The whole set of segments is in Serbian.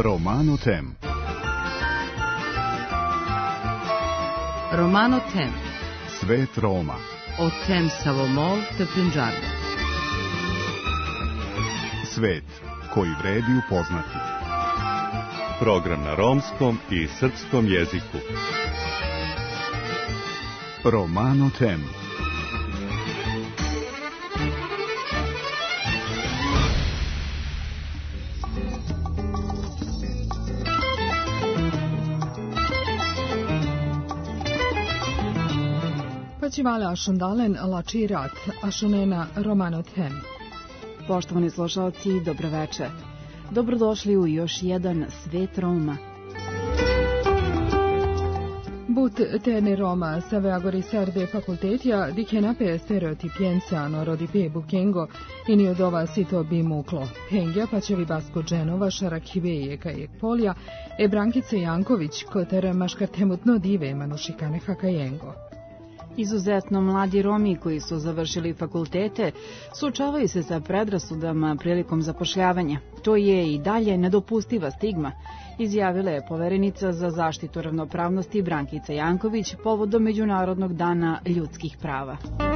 Romano Tem. Romano Tem. Svet Roma. O tem Savomol te Punjabi. Svet koji vredi upoznati. Program na romskom i srpskom jeziku. Romano Tem. Paćivale ašundalen lačirat, ašunena Romano Tem. Poštovani slušalci, dobroveče. Dobrodošli u još jedan Svet Roma. But tene Roma save agorisarde fakultetja dikenape stereotipiensano rodipe bukengo ini od ova sito bimuklo. Pengja paćevi basko dženova šarakiveje kajek polja e Brankice Janković koter maškartemutno dive manušikane hakajengo. Izuzetno mladi Romi koji su završili fakultete suočavaju se sa predrasudama prilikom zapošljavanja. To je i dalje nedopustiva stigma, izjavila je poverenica za zaštitu ravnopravnosti Brankica Janković povodom Međunarodnog dana ljudskih prava.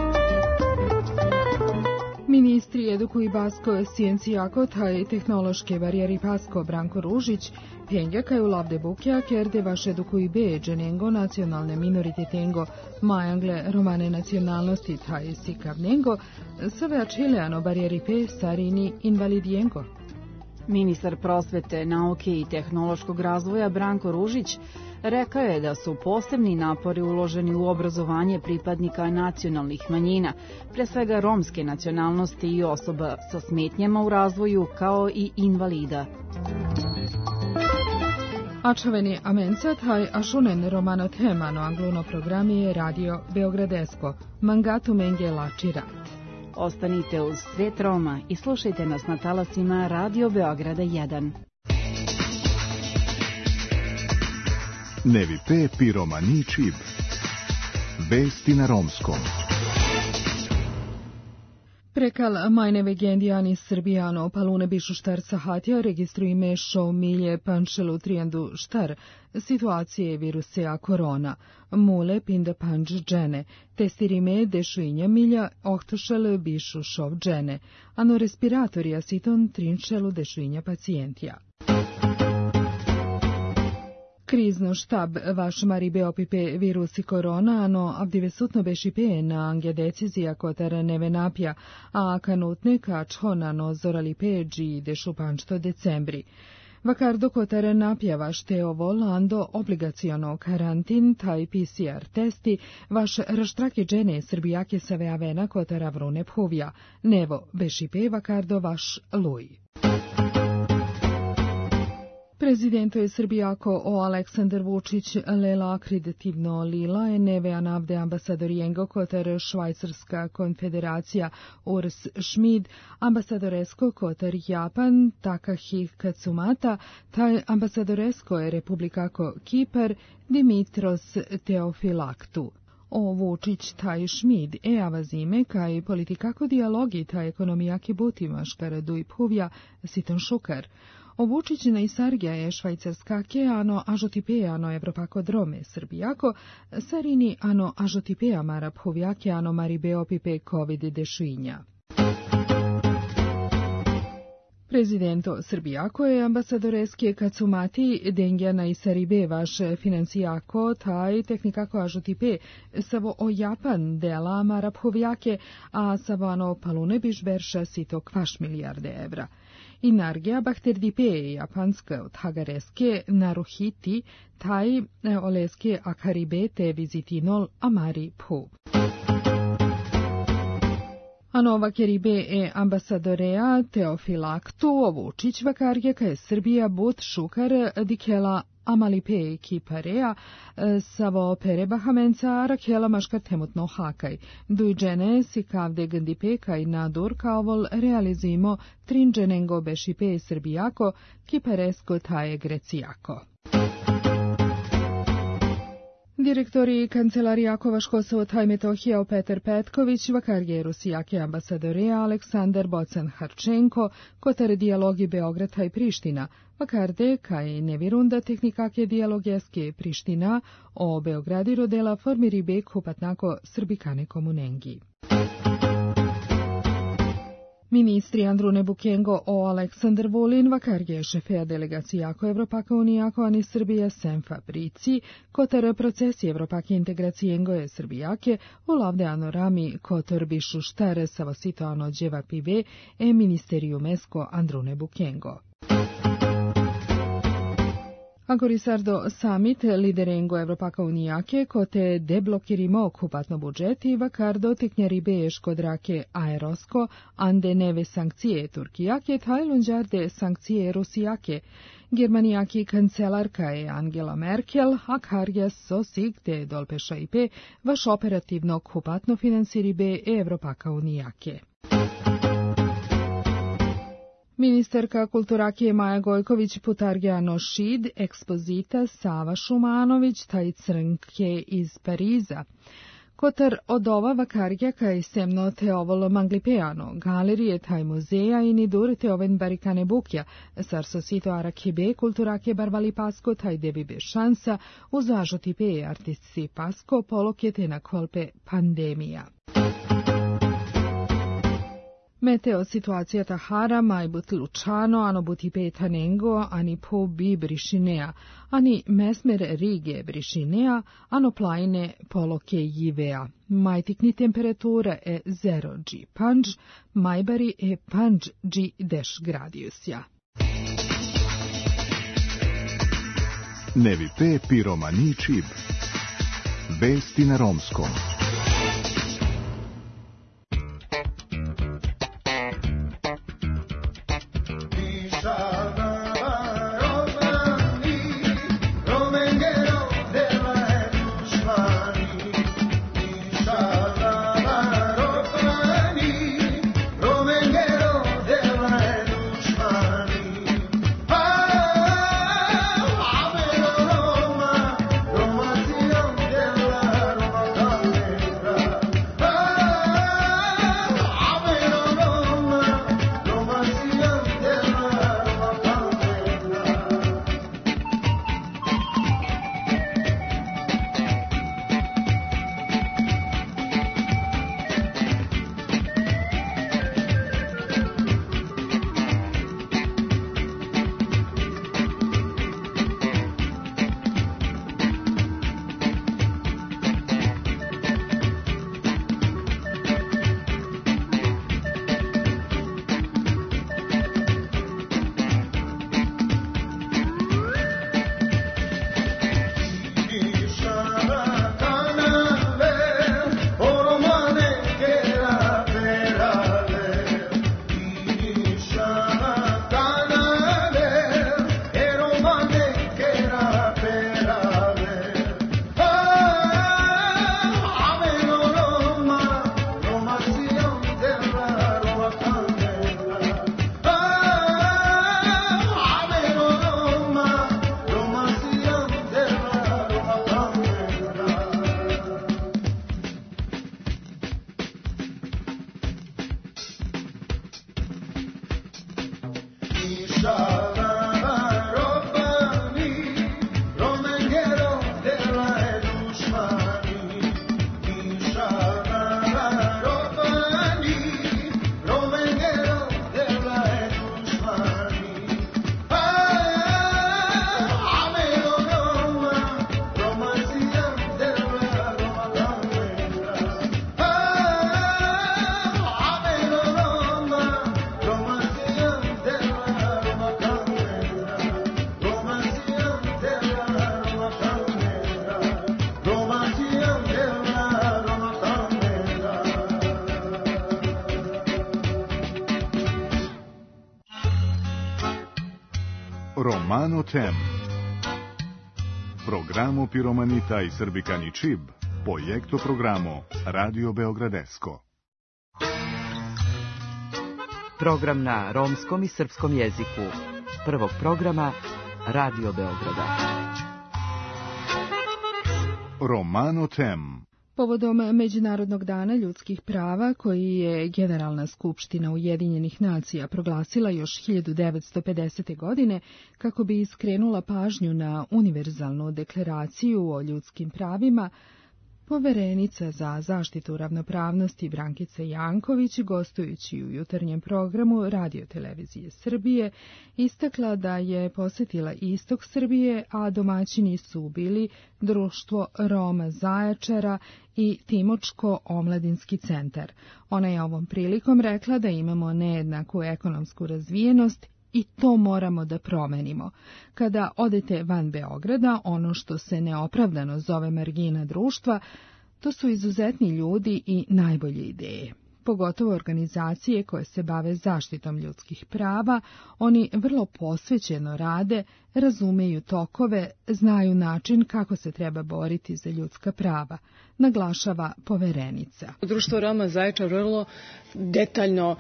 Ministri edukuju basko sciencijako taj tehnološke barijeri pasko Branko Ružić, penja kaju lavde bukja kerde vaš edukuju be dženengo nacionalne minoritetengo majangle romane nacionalnosti taj sikavnengo, save ačileano barijeri pe starini invalidijengo. Ministar prosvete, nauke i tehnološkog razvoja Branko Ružić rekao je da su posebni napori uloženi u obrazovanje pripadnika nacionalnih manjina, pre svega romske nacionalnosti i osoba sa smetnjama u razvoju, kao i invalida. Ačaveni amenca taj ašunen Romano Temano angluno programi je radio Beogradesko, mangatu menge lačirat. Ostanite uz Svet Roma i slušajte nas na talasima Radio Beograda 1. Nevi pe pi romani čib. Vesti na romskom. Prekal majne vegendijani Srbijano palune bišu štar sahatja registruji mešo milje pančelu trijandu štar situacije virusea korona. Mule pinda panč džene, testirime dešuinja milja ohtošel bišu šov džene, ano respiratorija siton trinčelu dešuinja pacijentija. Krizno štab vaš mari beopipe virusi korona, ano avdivesutno bešipe na ange decizija kotar neve napja, a kanutne kačhona no zoralipe dži dešu pančto decembri. Vakardo kotar napja vaš te ovo lando obligaciono karantin, taj PCR testi, vaš raštrake džene srbijake save avena kotara vrune phuvja, nevo bešipe vakardo vaš luj. Prezidento je Srbijako o Aleksandar Vučić lela akreditivno lila je neve anavde ambasadorijengo kotar Švajcarska konfederacija Urs Schmid, ambasadoresko kotar Japan Takahih Katsumata, taj ambasadoresko je Republikako Kipar Dimitros Teofilaktu. O Vučić taj Schmid avazime kaj politikako dijalogi taj ekonomijaki butima škaradu i phuvja siton šukar. O Vučićina i Sargija je švajcarskake, ano ažotipe, ano evropako drome Srbijako, sarini ano ažotipe amara phuvjake, ano mari beopipe covid dešuinja. Prezidento Srbijako je ambasadoreske Katsumati dengjana i saribe vaš financijako taj tehnikako ažotipe savo o Japan dela amara phuvjake, a savo ano palune bišberša sito kvaš milijarde evra. Energija bakterdipe japanske od hagareske naruhiti taj oleske akaribe te vizitinol amari phu. A nova keribe ambasadorea Teofilaktu Vučić vakarje kaj Srbija but šukar dikela amalipe kiparea savo perebahamenca rakela maškar temutno hakaj. Dujđene si kavde gandipe kaj nadur kaovol realizimo trinđenengo bešipe Srbijako kiparesko taje grecijako. Direktori Kancelarija Kovaš-Kosovo taj Metohija Petar Petković, vakarje Rusijake ambasadore Aleksandar Bocan Harčenko, kotar dijalogi Beograd taj Priština, Vakarde kaj nevirunda tehnikake dialogeske Priština o Beogradiru dela formiri bek hupatnako srbikane komunengi. Ministri Andrune Bukengo o Aleksandar Vulin vakarge šefeja delegacijako Evropaka unijako ani Srbija sem Fabrici, kotar procesi Evropake integracijengo je Srbijake, ulavde anorami kotor bišu štare savosito ano dževa pive e ministerium esko Andrune Bukengo. Ankorisardo summit liderengo Evropaka unijake kote deblokirimo okupatno budžeti vakardo teknjaribe škodrake aerosko ande neve sankcije Turkijake tajlunđarde sankcije Rusijake. Germanijaki kancelarka je Angela Merkel, a karja sosig te dolpeša ipe vaš operativno okupatno finansiribe Evropaka unijake. Ministarka kulturake Maja Gojković putargeano šid ekspozita Sava Šumanović taj crnke iz Pariza. Kotar od ova vakarja kaj semno te ovolo manglipeano, galerije taj muzeja i nidur te oven barikane bukja, sarso sito arakibe kulturake barvali pasko taj debibe šansa, uzažo tipe artisti pasko polokjete na kolpe pandemija. Meteo situacija Tahara majbut Lučano, ano buti petanengo, ani po bi brišinea, ani mesmer Rige brišinea, ano plajne poloke jivea. Majtikni temperatura e 0 G panđ, majbari e panđ G deš gradijusja. Nevi pe piromani čib. Vesti na romskom. Romano Tem. Programo Piromanita i Srbikani Čib, projekto programo Radio Beogradesko. Program na romskom i srpskom jeziku. Prvog programa Radio Beograda. Romano Tem. Povodom Međunarodnog dana ljudskih prava, koji je Generalna skupština Ujedinjenih nacija proglasila još 1950. godine, kako bi skrenula pažnju na univerzalnu deklaraciju o ljudskim pravima, Poverenica za zaštitu ravnopravnosti Brankica Janković, gostujući u jutarnjem programu Radio-televizije Srbije, istakla da je posjetila istok Srbije, a domaćini su bili Društvo Roma Zaječara i Timočko-omladinski centar. Ona je ovom prilikom rekla da imamo nejednaku ekonomsku razvijenost i to moramo da promenimo. Kada odete van Beograda, ono što se neopravdano zove margina društva, to su izuzetni ljudi i najbolje ideje. Pogotovo organizacije koje se bave zaštitom ljudskih prava, oni vrlo posvećeno rade, razumeju tokove, znaju način kako se treba boriti za ljudska prava, naglašava Poverenica. Društvo Roma Zaječar vrlo detaljno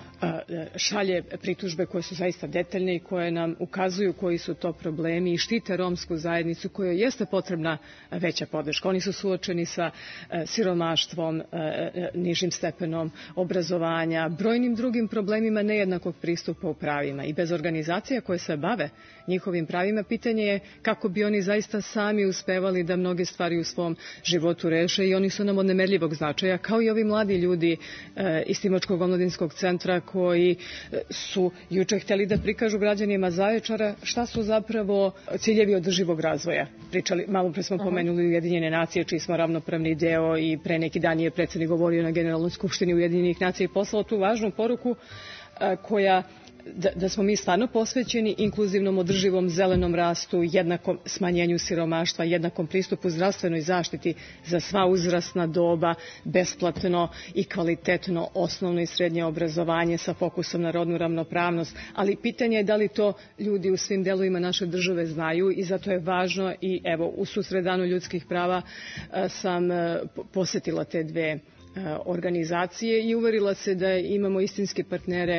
šalje pritužbe koje su zaista detaljne i koje nam ukazuju koji su to problemi i štite romsku zajednicu kojoj jeste potrebna veća podrška. Oni su suočeni sa siromaštvom, nižim stepenom obrazovanja, brojnim drugim problemima nejednakog pristupa u pravima i bez organizacija koje se bave njihovim pravima, pitanje je kako bi oni zaista sami uspevali da mnoge stvari u svom životu reše i oni su nam od nemerljivog značaja, kao i ovi mladi ljudi iz Timočkog omladinskog centra koji su juče htjeli da prikažu građanima Zaječara šta su zapravo ciljevi održivog razvoja. Malo pre smo pomenuli Ujedinjene nacije, čiji smo ravnopravni deo i pre neki dan je predsjednik govorio na Generalnoj skupštini Ujedinjenih nacija i poslao tu važnu poruku koja da smo mi stvarno posvećeni inkluzivnom održivom zelenom rastu, jednakom smanjenju siromaštva, jednakom pristupu zdravstvenoj zaštiti za sva uzrasna doba, besplatno i kvalitetno osnovno i srednje obrazovanje sa fokusom na rodnu ravnopravnost, ali pitanje je da li to ljudi u svim delovima naše države znaju i zato je važno i evo u susret danu ljudskih prava sam posjetila te dve organizacije i uverila se da imamo istinske partnere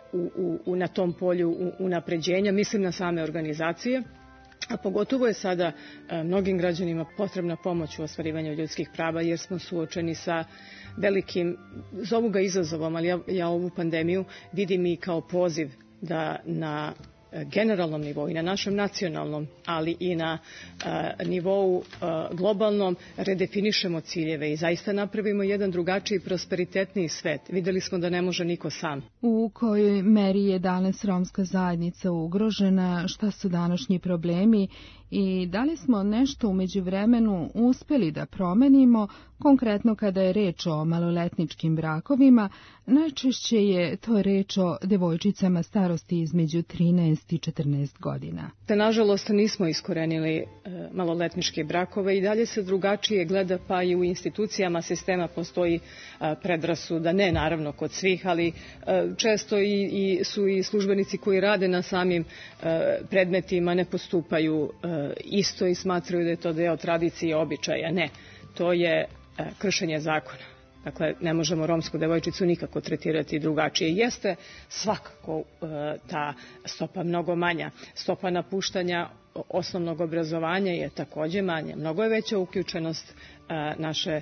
na tom polju unapređenja, mislim na same organizacije, a pogotovo je sada mnogim građanima potrebna pomoć u ostvarivanju ljudskih prava jer smo suočeni sa velikim, zovu ga izazovom, ali ja ovu pandemiju vidim i kao poziv da na generalnom nivou i na našem nacionalnom, ali i na nivou globalnom redefinišemo ciljeve i zaista napravimo jedan drugačiji prosperitetniji svet. Videli smo da ne može niko sam. U kojoj meri je danas romska zajednica ugrožena, šta su današnji problemi i da li smo nešto u međuvremenu uspeli da promenimo, konkretno kada je reč o maloletničkim brakovima, najčešće je to reč o devojčicama starosti između 13 i 14 godina. Nažalost, nismo iskorenili maloletničke brakove i dalje se drugačije gleda, pa i u institucijama sistema postoji predrasuda, ne naravno kod svih, ali često su i službenici koji rade na samim predmetima ne postupaju isto i smatraju da je to deo tradicije i običaja. Ne, to je kršenje zakona. Dakle, ne možemo romsku devojčicu nikako tretirati drugačije. Jeste svakako ta stopa mnogo manja. Stopa napuštanja osnovnog obrazovanja je također manja. Mnogo je veća uključenost naše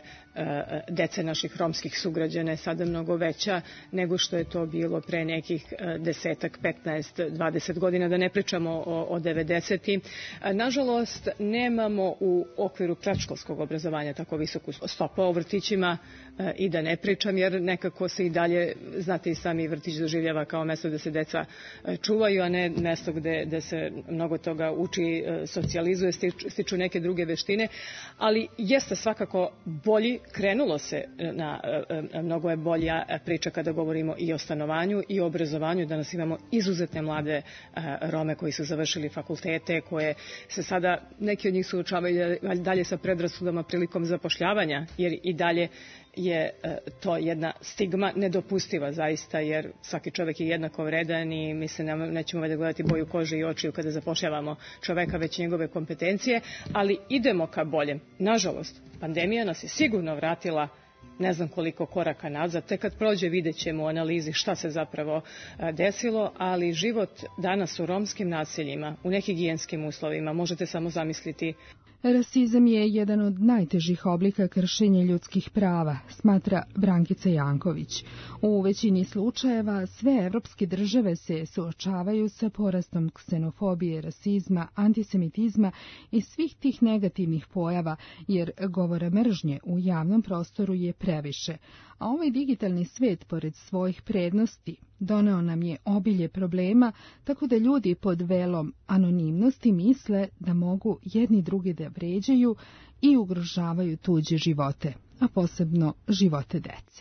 dece, naših romskih sugrađana je sada mnogo veća nego što je to bilo pre nekih 10, 15, 20 godina, da ne pričamo o 90-im. Nažalost, nemamo u okviru predškolskog obrazovanja tako visoku stopu, o vrtićima i da ne pričam, jer nekako se i dalje, znate i sami, vrtić doživljava kao mesto gde se deca čuvaju, a ne mesto gde se mnogo toga uči, socijalizuje, stiču neke druge veštine, ali jeste svakako bolji. Krenulo se na mnogo je bolja priča kada govorimo i o stanovanju i o obrazovanju. Danas imamo izuzetne mlade Rome koji su završili fakultete, koje se sada, neki od njih suočavaju dalje sa predrasudama prilikom zapošljavanja, jer i dalje je to jedna stigma nedopustiva zaista, jer svaki čovjek je jednako vredan i mi se nećemo valjda gledati boju kože i očiju kada zapošljavamo čoveka, već njegove kompetencije, ali idemo ka boljem. Nažalost, pandemija nas je sigurno vratila ne znam koliko koraka nazad, tek kad prođe vidjet ćemo u analizi šta se zapravo desilo, ali život danas u romskim naseljima, u nehigijenskim uslovima, možete samo zamisliti. Rasizam je jedan od najtežih oblika kršenja ljudskih prava, smatra Brankica Janković. U većini slučajeva sve evropske države se suočavaju sa porastom ksenofobije, rasizma, antisemitizma i svih tih negativnih pojava, jer govora mržnje u javnom prostoru je previše. A ovaj digitalni svet, pored svojih prednosti, doneo nam je obilje problema, tako da ljudi pod velom anonimnosti misle da mogu jedni druge da vređaju i ugrožavaju tuđe živote, a posebno živote dece.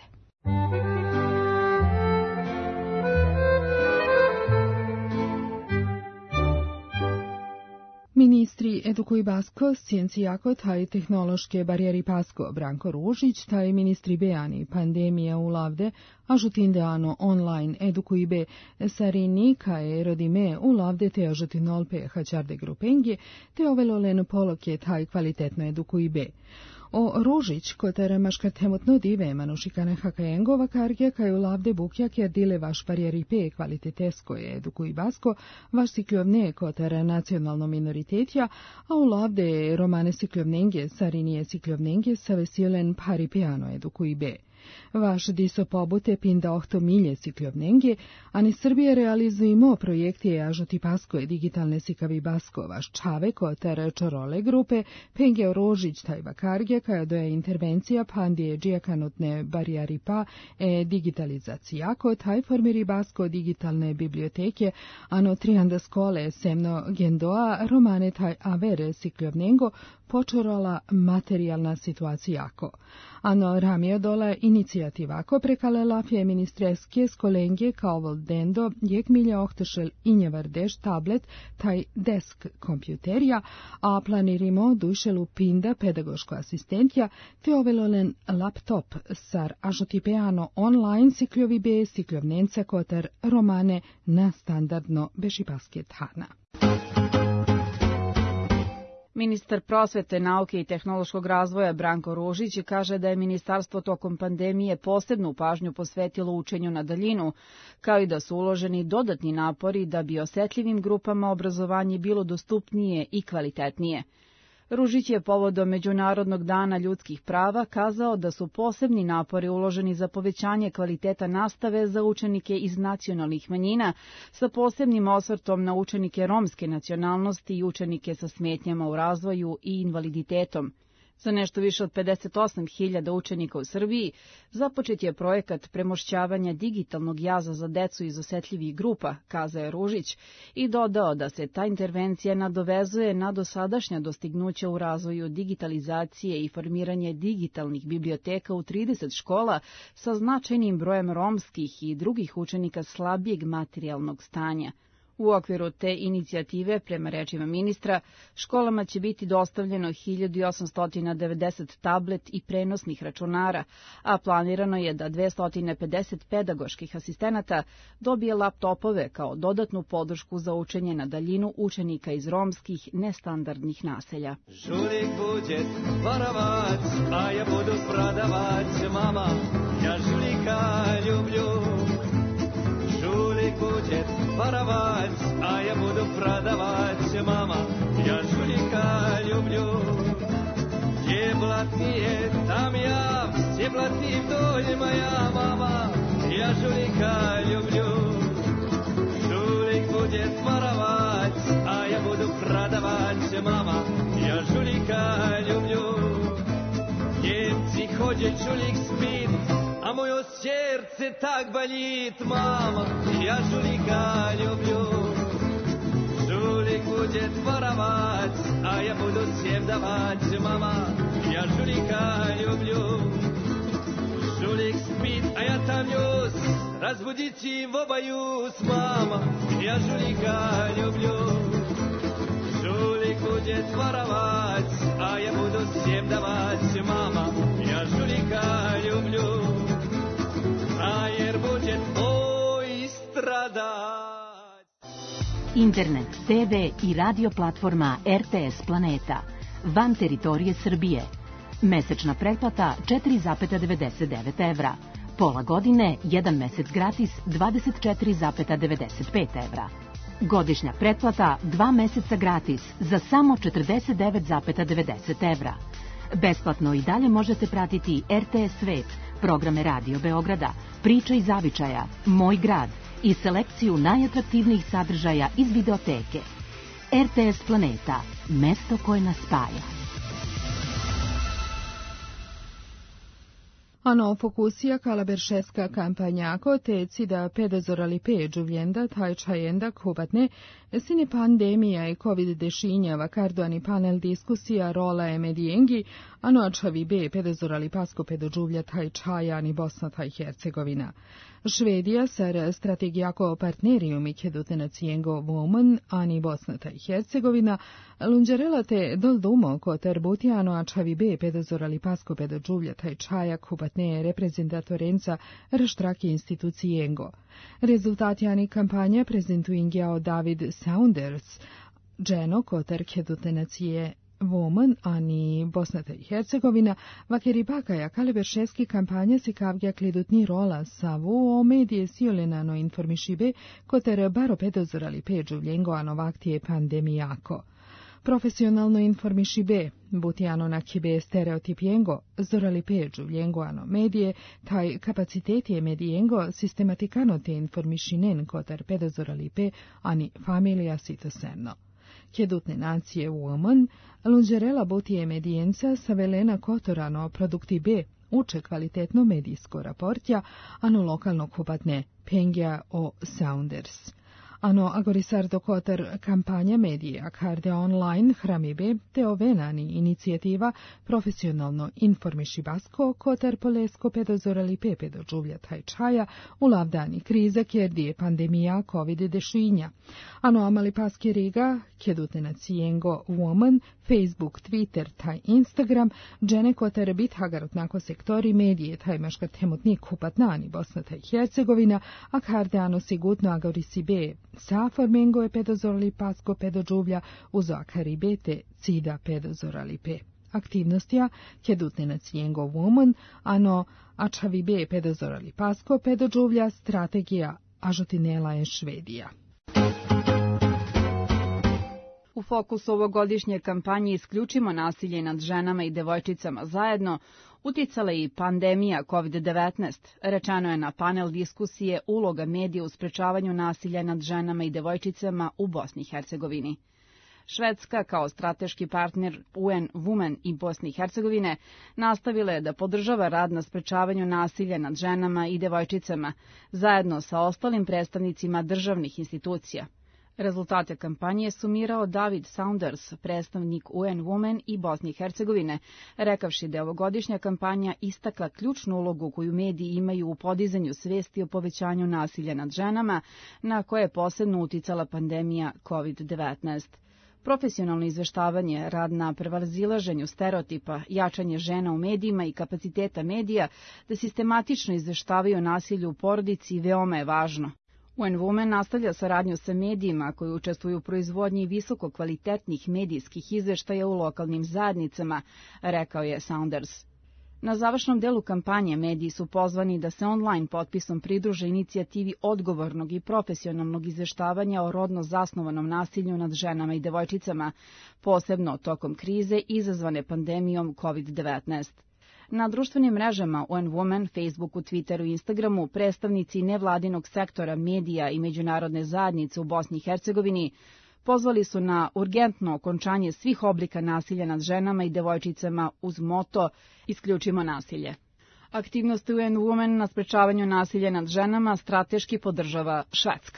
Ministri Edukuj Basko, Sciencijako, taj tehnološke barijeri Pasko, Branko Ružić, taj ministri Bejani, pandemija u Lavde, Ažutindeano online Edukuj Be, Sarini, kae rodime u Lavde te Ažutinolpe, Haćarde Grupengi, te ovelolen polok je taj kvalitetno Edukuj Be. O Ružić, kotara maškat hemotno dive manušikane hakaengova kargja, kaj u Lavde bukjak jer dile vaš barijeri pe kvalitetesko je Edukuj Basko, vaš sikljovne kotara nacionalno minoritetja, a u Lavde je romane sikljovnenge, sarinije sikljovnenge, sa vesiolen paripiano Edukuj Be. Vaš diso pobute pinda ohto milje sikljovnenge, a ni Srbije realizujemo projekte Ažuti Pasko je digitalne sikavi Basko, vaš čave kotar čorole grupe, penge Rožić tajva kargja, kaja doja intervencija pandije džijakanutne barijari pa digitalizacijako, taj formiri Basko digitalne biblioteke, ano trianda skole semno gendoa, romane taj avere sikljovnengo, počorola materijalna situacijako. Ano ramio dola inicijativako prekalela feministreske skolenge kao voldendo jek milja ohtešel injevardeš tablet taj desk kompjuterija, a planirimo dušelu pinda pedagoško asistentja te ovelolen laptop sar ažotipeano online sikljovi be sikljovnenca kotar romane na standardno bešipaske thana. Ministar prosvete, nauke i tehnološkog razvoja Branko Ružić kaže da je ministarstvo tokom pandemije posebnu pažnju posvetilo učenju na daljinu, kao i da su uloženi dodatni napori da bi osetljivim grupama obrazovanje bilo dostupnije i kvalitetnije. Ružić je povodom Međunarodnog dana ljudskih prava kazao da su posebni napori uloženi za povećanje kvaliteta nastave za učenike iz nacionalnih manjina, sa posebnim osvrtom na učenike romske nacionalnosti i učenike sa smetnjama u razvoju i invaliditetom. Za nešto više od 58.000 učenika u Srbiji započet je projekat premošćavanja digitalnog jaza za decu iz osetljivih grupa, kazao je Ružić, i dodao da se ta intervencija nadovezuje na dosadašnja dostignuća u razvoju digitalizacije i formiranje digitalnih biblioteka u 30 škola sa značajnim brojem romskih i drugih učenika slabijeg materijalnog stanja. U okviru te inicijative, prema rečima ministra, školama će biti dostavljeno 1890 tablet i prenosnih računara, a planirano je da 250 pedagoških asistenata dobije laptopove kao dodatnu podršku za učenje na daljinu učenika iz romskih nestandardnih naselja. Žulik buđet, varavac, a ja budu prodavac, mama, ja žulika ljublju. Žulik buđet, varavac, a ja budu prodavac, mama, ja žulika ljublju. Jeblatni je tam ja, jeblatnim doljima ja, mama, ja žulika ljublju. Žulik buđet, varavac, a ja budu prodavac, mama, ja žulika ljublju. Njemci hođe žulik spit, a moje srce tak baljit, mama, ja žulika ljublju. Žulik buđe tvoravac, a ja budu sjevdavac, mama, ja žulika ljublju. Žulik spit, a ja tam njus, razbudit ćim obajus, mama, ja žulika ljublju. Žulik buđe tvoravac, a ja budu sjevdavac, mama, ja žulika ljublju. Frajer buđet, oj stradac. Internet, TV i radio platforma RTS Planeta. Van teritorije Srbije. Mesečna pretplata 4,99 evra. Pola godine, jedan mesec gratis 24,95 evra. Godišnja pretplata 2 meseca gratis za samo 49,90 evra. Besplatno i dalje možete pratiti RTS Svet, programe Radio Beograda, Priča iz zavičaja, Moj grad i selekciju najatraktivnijih sadržaja iz videoteke. RTS Planeta, mesto koje nas spaja. Ano fokusija kalaberšeska kampanjako te cida pedozorali džuvljenda tajčajenda kubatne, sine pandemija i covid dešinjava kardoani panel diskusija rola je medijengi, ano ačavi be pedozorali pasko pedodžuvlja tajčajani Bosna taj Hercegovina. Švedija sar strategijako partnerijum i kedutenacijengo voman, ani Bosna taj Hercegovina, lunđerela te doldumo ko terbutijano ačavi be pedozorali pasko pedodžuvlja tajčaja kubatne reprezentatorenca raštraki institucijengo. Rezultati ani kampanja prezentuingjao David Saunders, dženo kotar kedutenacije Voman, ani Bosna i Hercegovina, vakeri bakaja kaliberšeski kampanja si kavgja klidutni rola savu o medije siolenano informišibe kotar baro pedozorali džuvljengo ano vaktije pandemijako. Profesionalno informišibe, butijano na kibe stereotipijengo, zorali džuvljengo ano medije, taj kapaciteti je medijengo sistematikano te informišinen kotar pedozorali ani familija sitosenno. Kedutne nacije Woman, lunđerela butije medijenca sa velena kotorano produkti B uče kvalitetno medijsko raportja, ano lokalno kupatne pengja o Saunders. Ano agorisardo kotar kampanja medije akarde online hramibe te ovenani inicijativa profesionalno informišibasko kotar polesko pedozorali pedodžuvlja tajčaja u lavdani kriza kjerdije pandemija covid dešinja. Ano amali paske riga kedutena cijengo Woman, Facebook, Twitter taj Instagram, džene kotar bit hagarotnako sektori medije taj maškar temutnik kupatnani Bosna taj Hercegovina, akarde ano sigutno agorisibe sa formengo je pedozorali pasko pedodžuvlja uzo akaribete cida pedozorali pe. Aktivnostja kedutne na cijengo Woman, ano ačavi be pedozorali pasko pedodžuvlja strategija ažotinela je Švedija. U fokusu ovogodišnje kampanje Isključimo nasilje nad ženama i devojčicama zajedno uticala i pandemija COVID-19, rečeno je na panel diskusije Uloga medija u sprečavanju nasilja nad ženama i devojčicama u Bosni i Hercegovini. Švedska, kao strateški partner UN Women i Bosni i Hercegovine, nastavila je da podržava rad na sprečavanju nasilja nad ženama i devojčicama, zajedno sa ostalim predstavnicima državnih institucija. Rezultate kampanje je sumirao David Saunders, predstavnik UN Women i Bosne i Hercegovine, rekavši da je ovogodišnja kampanja istakla ključnu ulogu koju mediji imaju u podizanju svesti o povećanju nasilja nad ženama, na koje je posebno uticala pandemija COVID-19. Profesionalno izveštavanje, rad na prevazilaženju stereotipa, jačanje žena u medijima i kapaciteta medija da sistematično izveštavaju o nasilju u porodici veoma je važno. UN Women nastavlja saradnju sa medijima koji učestvuju u proizvodnji visoko kvalitetnih medijskih izveštaja u lokalnim zajednicama, rekao je Saunders. Na završnom delu kampanje mediji su pozvani da se online potpisom pridruže inicijativi odgovornog i profesionalnog izveštavanja o rodno zasnovanom nasilju nad ženama i devojčicama, posebno tokom krize izazvane pandemijom COVID-19. Na društvenim mrežama UN Women, Facebooku, Twitteru i Instagramu predstavnici nevladinog sektora medija i međunarodne zajednice u Bosni i Hercegovini pozvali su na urgentno okončanje svih oblika nasilja nad ženama i devojčicama uz moto Isključimo nasilje. Aktivnosti UN Women na sprečavanju nasilja nad ženama strateški podržava Švedska.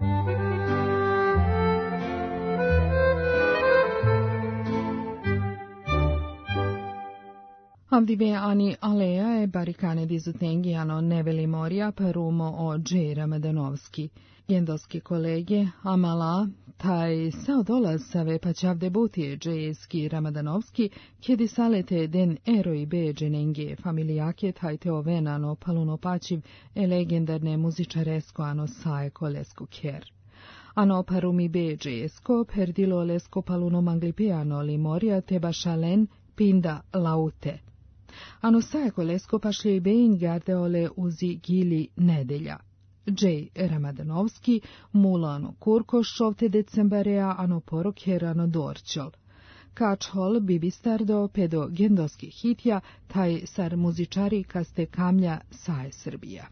Avdive ani aleja e barikane dizutengiano neveli morja parumo o dže Ramadanovski. Gendoski kolege Amala, taj sao dolazave pa ćav debutije džejeski Ramadanovski, kjedi salete den eroj be dženenge familijake taj te ovenano palunopačiv e legendarne muzičaresko ano saje kolesko kjer. Ano parumi be džejesko perdilo lesko paluno manglipeano li morja te bašalen pinda laute. Ano saje kolesko pašli bein gardeole uzi gili nedelja. Džej Ramadanovski, mulano kurkoš ovte decembarea ano porokherano dorčol. Kačhol bibistardo pedo gendoski hitja, taj sar muzičari kaste kamlja saje Srbija.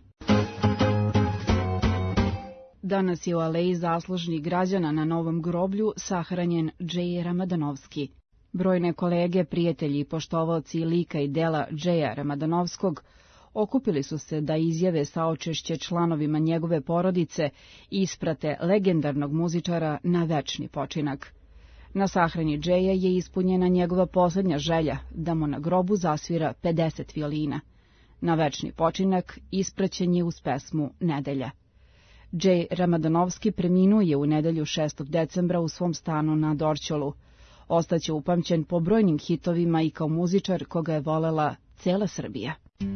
Danas je u aleji zaslužnih građana na Novom groblju sahranjen Džej Ramadanovski. Brojne kolege, prijatelji i poštovaoci lika i dela Džeja Ramadanovskog okupili su se da izjave saučešće članovima njegove porodice i isprate legendarnog muzičara na večni počinak. Na sahrani Džeja je ispunjena njegova poslednja želja da mu na grobu zasvira 50 violina. Na večni počinak ispraćen je uz pesmu Nedelja. Džej Ramadanovski preminuo je u nedelju 6. decembra u svom stanu na Dorćolu. Ostaće upamćen po brojnim hitovima i kao muzičar koga je volela cela Srbija.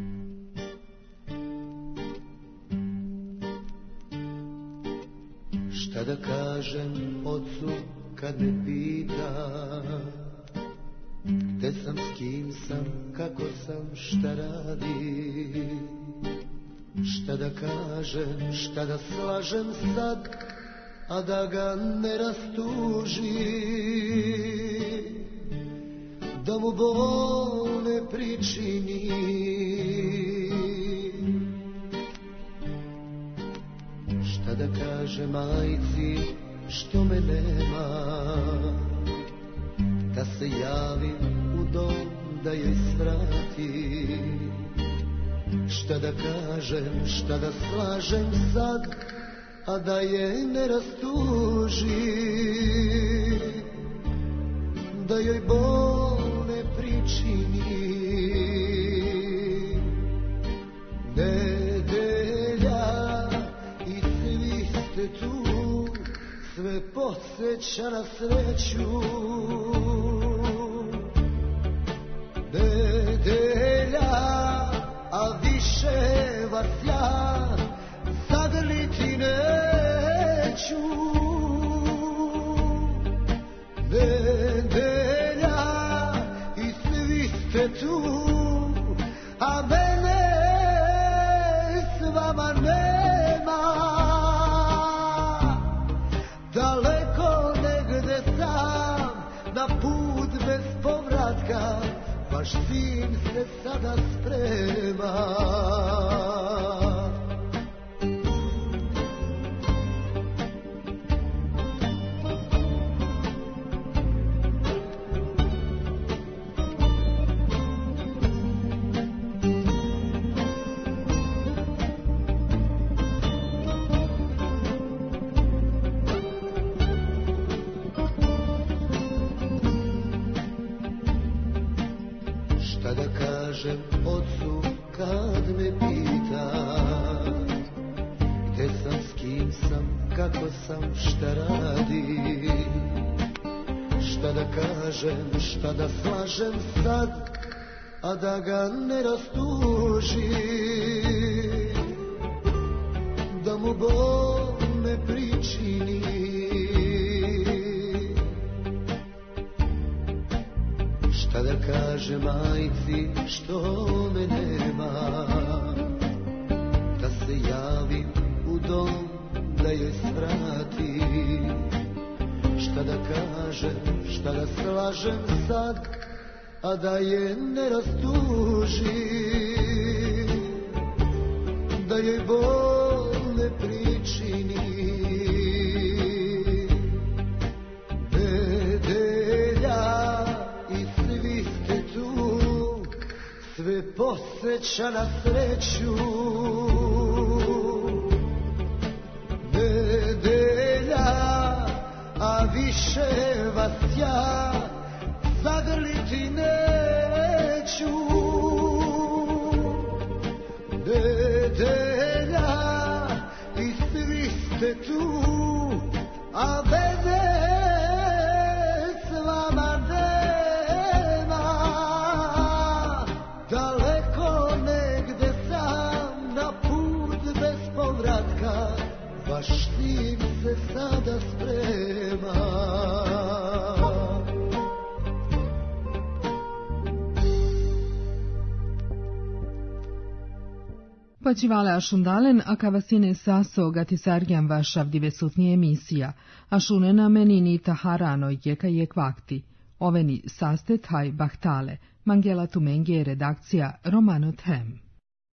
Šta da kažem ocu kad me pita gde sam, s kim sam, kako sam, šta radi? Šta da kažem, šta da slažem sad, a da ga ne rastuži, da mu bol ne pričini. Šta da kažem majci što me nema, da se javim u dom da joj svrati. Šta da kažem, šta da slažem sad, a da je ne rastuži, da joj bol ne pričini. Nedelja i svi ste tu, sve podsjeća na sreću. Nedelja, a više vas ja zagrliti neću. Nedelja i svi ste tu, a mene s vama nema. Daleko negde sam, na put bez povratka, vaš sin se sada sprema. Ocu kad me pita gde sam, s kim sam, kako sam, šta radi? Šta da kažem, šta da slažem sad, a da ga ne rastuži, da mu bol ne pričini. Šta da kažem majci što me nema, da se javim u dom da joj svrati. Šta da kažem, šta da slažem sad, a da je ne rastuži, da joj bol ne pričini. Sve podsjeća na sreću. Nedelja, a više vas ja zagrliti neću. Nedelja i svi ste tu, a mene s vama nema. Daleko negde sam, na put bez povratka, vaš sin se sada sprema. Počivale ašundalen, a kavasine saso gatisargjan vašav divesutnije emisija, a šunena menini taharano jeka je kvakti. Oveni saste taj bahtale, Mangela Tumenge redakcija Romano Them.